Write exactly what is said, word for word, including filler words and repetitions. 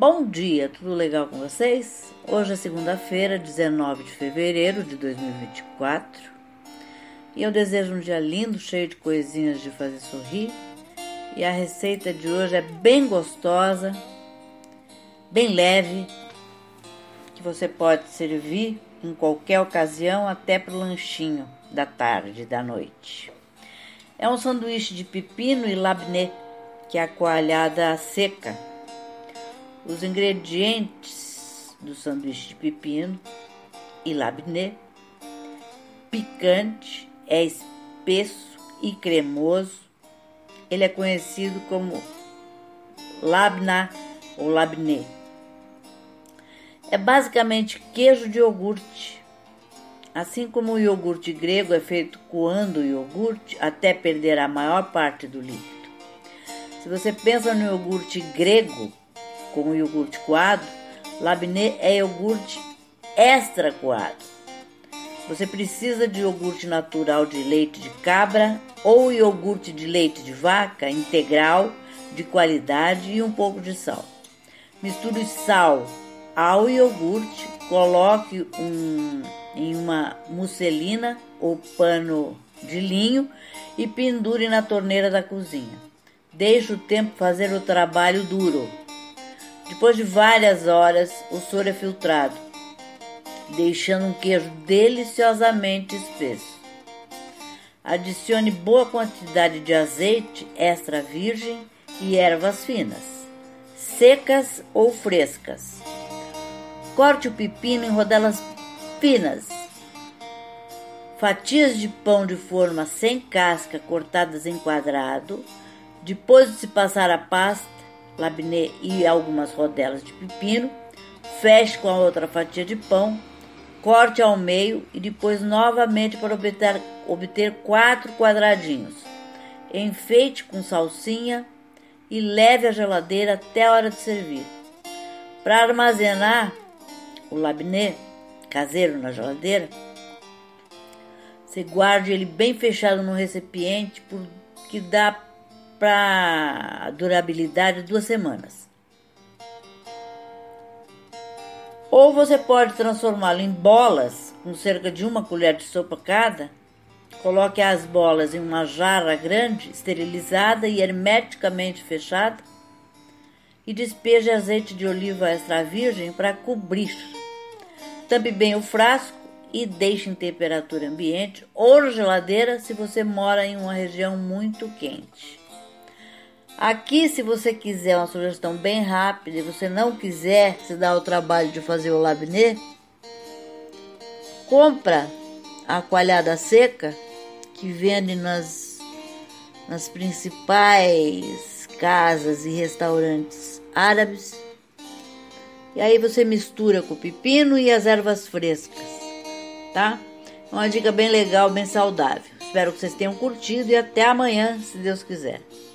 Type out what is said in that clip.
Bom dia, tudo legal com vocês? Hoje é segunda-feira, dezenove de fevereiro de dois mil e vinte e quatro, e eu desejo um dia lindo, cheio de coisinhas de fazer sorrir. E a receita de hoje é bem gostosa, bem leve, que você pode servir em qualquer ocasião, até para o lanchinho da tarde, da noite. É um sanduíche de pepino e labneh, que é a coalhada seca. Os ingredientes do sanduíche de pepino e labneh: picante, é espesso e cremoso. Ele é conhecido como labna ou labneh. É basicamente queijo de iogurte. Assim como o iogurte grego é feito coando o iogurte até perder a maior parte do líquido. Se você pensa no iogurte grego com o iogurte coado, labneh é iogurte extra coado. Você precisa de iogurte natural de leite de cabra ou iogurte de leite de vaca integral, de qualidade, e um pouco de sal. Misture sal ao iogurte, coloque um, em uma musselina ou pano de linho e pendure na torneira da cozinha. Deixe o tempo fazer o trabalho duro. Depois de várias horas, o soro é filtrado, deixando um queijo deliciosamente espesso. Adicione boa quantidade de azeite extra virgem e ervas finas, secas ou frescas. Corte o pepino em rodelas finas. Fatias de pão de forma sem casca cortadas em quadrado. Depois de se passar a pasta, labneh e algumas rodelas de pepino, feche com a outra fatia de pão, corte ao meio e depois novamente para obter, obter quatro quadradinhos. Enfeite com salsinha e leve à geladeira até a hora de servir. Para armazenar o labneh caseiro na geladeira, você guarde ele bem fechado no recipiente, porque dá para durabilidade de duas semanas. Ou você pode transformá-lo em bolas com cerca de uma colher de sopa cada. Coloque as bolas em uma jarra grande, esterilizada e hermeticamente fechada, e despeje azeite de oliva extra virgem para cobrir. Tampe bem o frasco e deixe em temperatura ambiente ou na geladeira se você mora em uma região muito quente. Aqui, se você quiser uma sugestão bem rápida e você não quiser se dar o trabalho de fazer o labneh, compra a coalhada seca que vende nas, nas principais casas e restaurantes árabes. E aí você mistura com o pepino e as ervas frescas, tá? É uma dica bem legal, bem saudável. Espero que vocês tenham curtido e até amanhã, se Deus quiser.